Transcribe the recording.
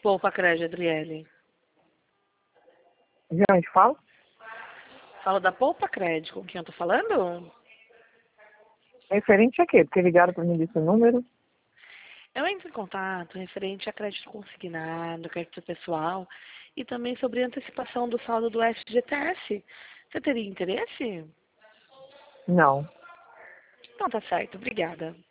Poupa Crédito, Adriele. De onde fala? Falo da Poupa Crédito, com quem eu tô falando? Referente a quê? Porque ligaram para mim desse número. Eu entro em contato referente a crédito consignado, crédito pessoal e também sobre antecipação do saldo do FGTS. Você teria interesse? Não. Então tá certo, obrigada.